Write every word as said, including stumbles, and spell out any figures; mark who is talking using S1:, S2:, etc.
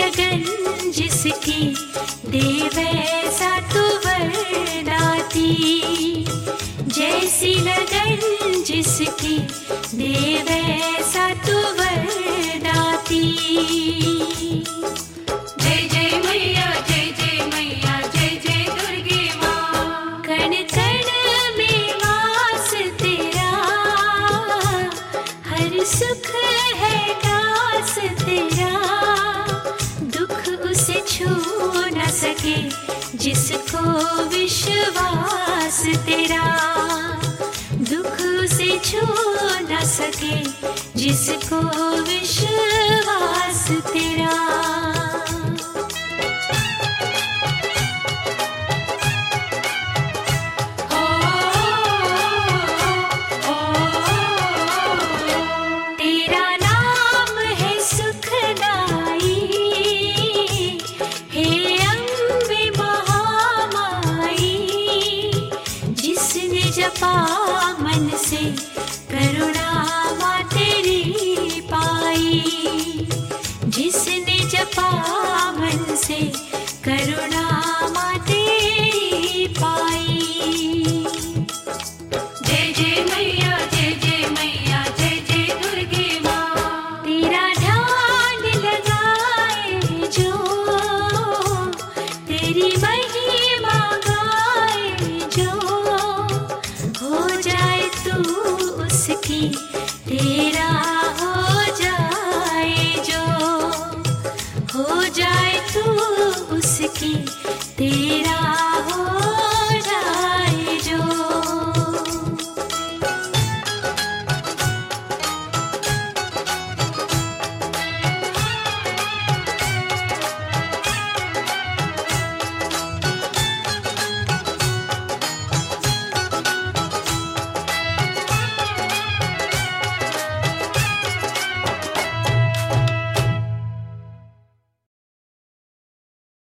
S1: लगन जिसकी दे वैसा तू वरदाती, जैसी लगन जिसकी दे वैसा तू वरदाती।
S2: जय जय मैया जय जय मैया जय जय दुर्गे माँ।
S1: कण कण में वास तेरा, हर सुख है दास तेरा, दुख उसे छू न सके जिसको विश्वास तेरा, दुख उसे छू न सके जिसको विश्वास तेरा। तेरा नाम है सुखदाई, हे अम्बे महामाई, जिसने जपा मन से करुणा माँ तेरी पाई, जिसने जपा मन से करुणा माँ तेरी पाई।
S2: जय जय मैया जय जय मैया जय जय दुर्गे माँ।
S1: तेरा ध्यान लगाए जो, तेरी महिमा गाए जो, हो जाए तू उसकी तेरी